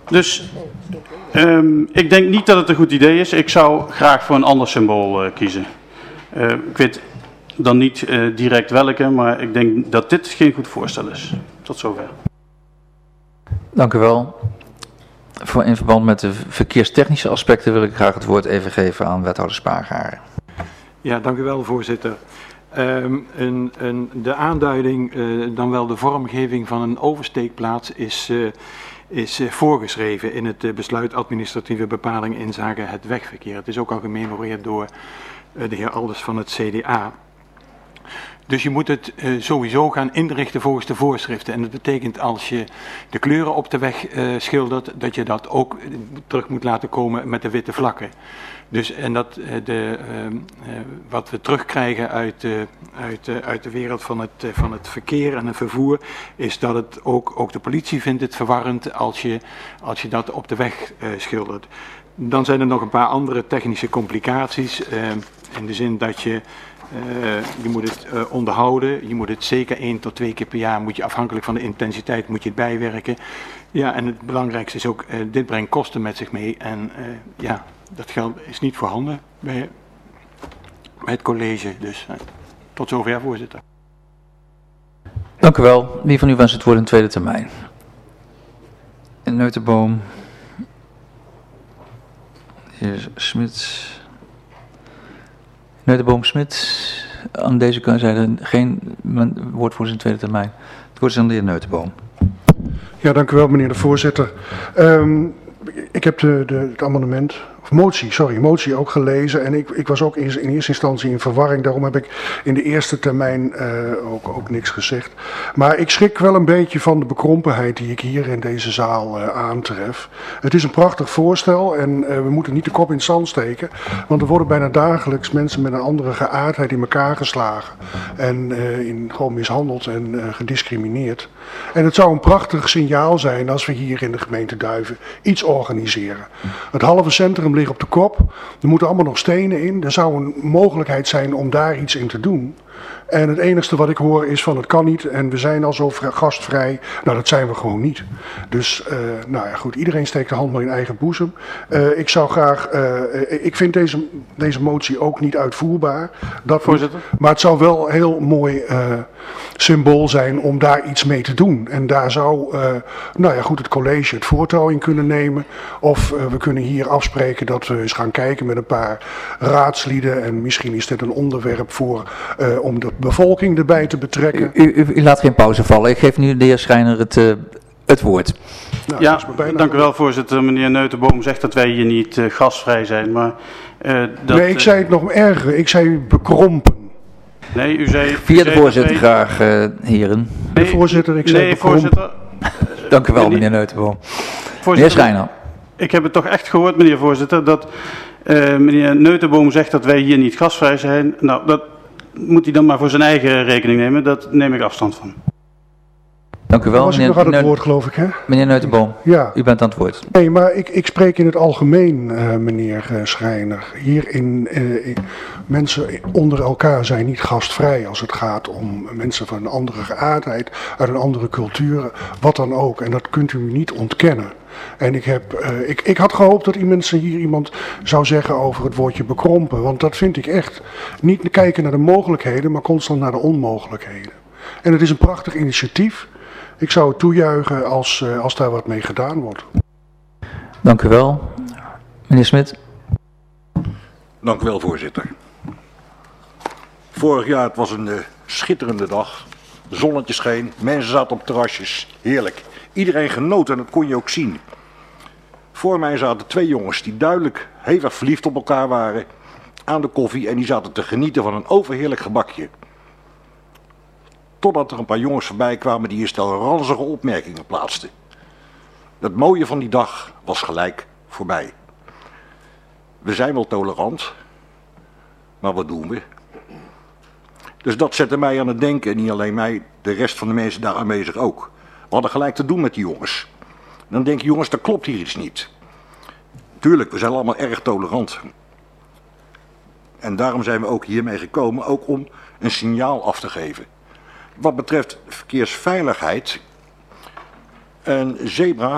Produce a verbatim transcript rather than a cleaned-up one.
Dus um, ik denk niet dat het een goed idee is. Ik zou graag voor een ander symbool uh, kiezen. Uh, ik weet dan niet uh, direct welke, maar ik denk dat dit geen goed voorstel is. Tot zover. Dank u wel. Voor in verband met de verkeerstechnische aspecten wil ik graag het woord even geven aan wethouder Spaargaren. Ja, dank u wel, voorzitter. Um, een, een, de aanduiding, uh, dan wel de vormgeving van een oversteekplaats is, uh, is uh, voorgeschreven in het uh, besluit administratieve bepaling inzake het wegverkeer. Het is ook al gememoreerd door uh, de heer Alders van het C D A. Dus je moet het uh, sowieso gaan inrichten volgens de voorschriften. En dat betekent als je de kleuren op de weg uh, schildert, dat je dat ook terug moet laten komen met de witte vlakken. Dus en dat uh, de, uh, uh, wat we terugkrijgen uit, uh, uit, uh, uit de wereld van het, uh, van het verkeer en het vervoer, is dat het ook, ook de politie vindt het verwarrend als je, als je dat op de weg uh, schildert. Dan zijn er nog een paar andere technische complicaties, uh, in de zin dat je Uh, je moet het uh, onderhouden, je moet het zeker één tot twee keer per jaar, moet je afhankelijk van de intensiteit, moet je het bijwerken. Ja, en het belangrijkste is ook, uh, dit brengt kosten met zich mee en uh, ja, dat geld is niet voorhanden bij, bij het college. Dus uh, tot zover, voorzitter. Dank u wel. Wie van u wenst het woord in tweede termijn? In Neutenboom. Heer Smit. Neutenboom-Smit, aan deze kant zijn er geen woordvoerders in tweede termijn. Het woord is aan de heer Neutenboom. Ja, dank u wel, meneer de voorzitter. Um, ik heb de, de, het amendement, of motie, sorry, motie ook gelezen en ik, ik was ook in, in eerste instantie in verwarring. Daarom heb ik in de eerste termijn uh, ook, ook niks gezegd. Maar ik schrik wel een beetje van de bekrompenheid die ik hier in deze zaal uh, aantref. Het is een prachtig voorstel en uh, we moeten niet de kop in het zand steken. Want er worden bijna dagelijks mensen met een andere geaardheid in elkaar geslagen. En uh, in, gewoon mishandeld en uh, gediscrimineerd. En het zou een prachtig signaal zijn als we hier in de gemeente Duiven iets organiseren. Het halve centrum ligt op de kop. Er moeten allemaal nog stenen in. Er zou een mogelijkheid zijn om daar iets in te doen. En het enigste wat ik hoor is van het kan niet en we zijn al zo gastvrij. Nou, dat zijn we gewoon niet. Dus, uh, nou ja, goed, iedereen steekt de hand maar in eigen boezem. Uh, ik zou graag, uh, ik vind deze, deze motie ook niet uitvoerbaar. Dat Voorzitter. Moet, maar het zou wel een heel mooi uh, symbool zijn om daar iets mee te doen. En daar zou, uh, nou ja, goed, het college het voortouw in kunnen nemen. Of uh, we kunnen hier afspreken dat we eens gaan kijken met een paar raadslieden. En misschien is dit een onderwerp voor, uh, om de bevolking erbij te betrekken. U, u, u laat geen pauze vallen. Ik geef nu de heer Schreiner het, uh, het woord. Nou, ja, dank u wel, voorzitter. Meneer Neutenboom zegt dat wij hier niet uh, gastvrij zijn. Maar, uh, dat, nee, ik zei het nog erger. Ik zei bekrompen. Nee, u zei... Via de voorzitter wij... graag, uh, heren. Nee, de voorzitter, ik zei nee, bekrompen. Voorzitter. Dank u wel, meneer Neutenboom. Meneer Schreiner. Ik heb het toch echt gehoord, meneer voorzitter, dat uh, meneer Neutenboom zegt dat wij hier niet gastvrij zijn. Nou, dat moet hij dan maar voor zijn eigen rekening nemen. Dat neem ik afstand van. Dank u wel, was meneer, ik nog aan het woord, geloof ik, hè? Meneer Neutenboom, ja. U bent aan het woord. Nee, maar ik, ik spreek in het algemeen, uh, meneer uh, Schreiner. Hier in, uh, in, mensen onder elkaar zijn niet gastvrij als het gaat om mensen van een andere geaardheid, uit een andere cultuur, wat dan ook. En dat kunt u niet ontkennen. En ik, heb, uh, ik, ik had gehoopt dat mensen hier iemand zou zeggen over het woordje bekrompen. Want dat vind ik echt. Niet kijken naar de mogelijkheden, maar constant naar de onmogelijkheden. En het is een prachtig initiatief. Ik zou het toejuichen als, uh, als daar wat mee gedaan wordt. Dank u wel. Meneer Smit. Dank u wel, voorzitter. Vorig jaar, het was een uh, schitterende dag. Zonnetje scheen, mensen zaten op terrasjes. Heerlijk. Iedereen genoot en dat kon je ook zien. Voor mij zaten twee jongens die duidelijk hevig verliefd op elkaar waren aan de koffie en die zaten te genieten van een overheerlijk gebakje. Totdat er een paar jongens voorbij kwamen die een stel ranzige opmerkingen plaatsten. Het mooie van die dag was gelijk voorbij. We zijn wel tolerant, maar wat doen we? Dus dat zette mij aan het denken, en niet alleen mij, de rest van de mensen daar aanwezig ook. We hadden gelijk te doen met die jongens. Dan denk je, jongens, dat klopt hier iets niet. Tuurlijk, we zijn allemaal erg tolerant. En daarom zijn we ook hiermee gekomen, ook om een signaal af te geven. Wat betreft verkeersveiligheid, een zebra